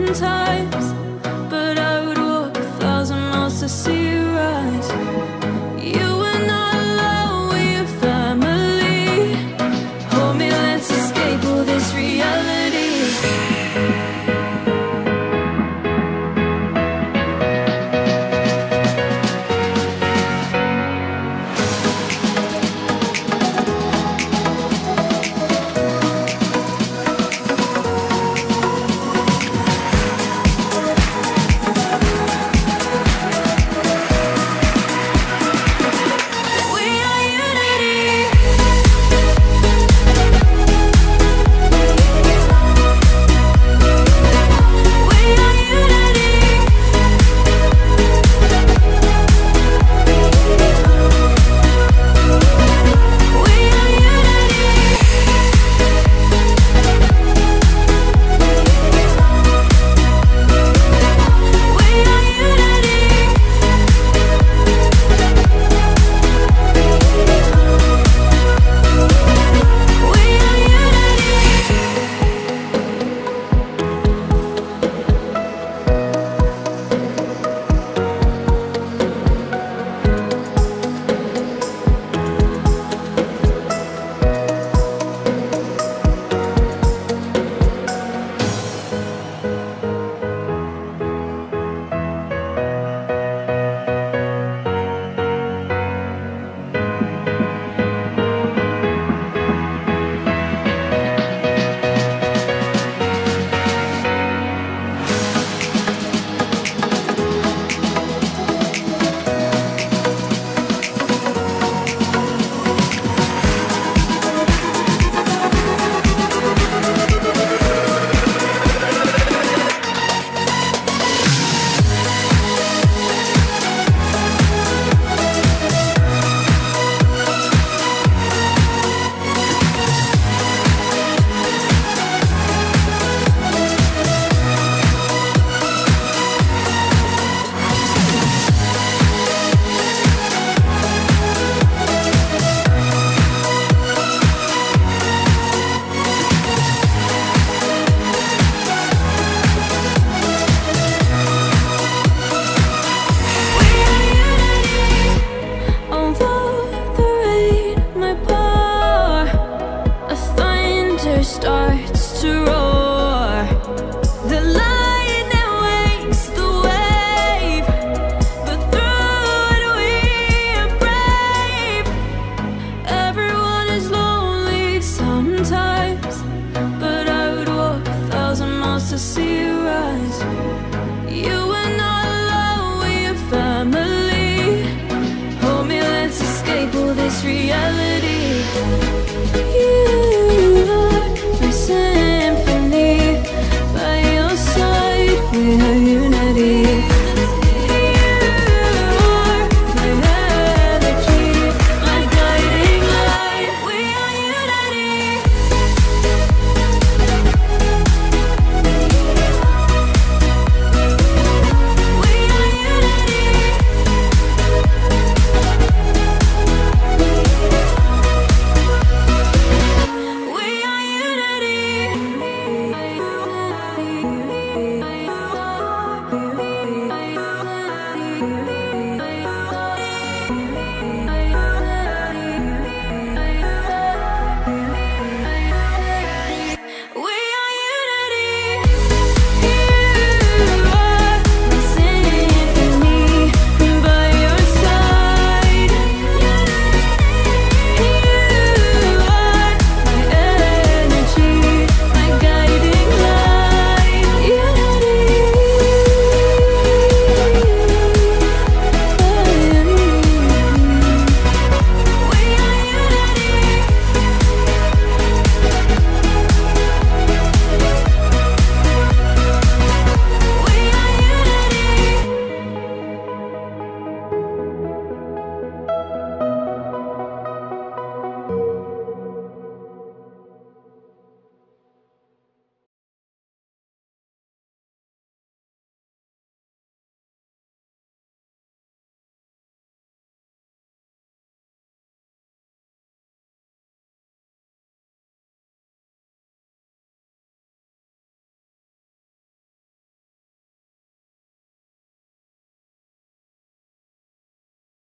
sometimes, but I would walk 1,000 miles to see you rise. You were not alone with your family. Hold me, let's escape all this reality. Starts to roar, the lightning wakes the wave, but through it we are brave. Everyone is lonely sometimes, but I would walk 1,000 miles to see you rise. You were not alone with your family. Hold me, let's escape all this reality. Symphony, by your side we are unity.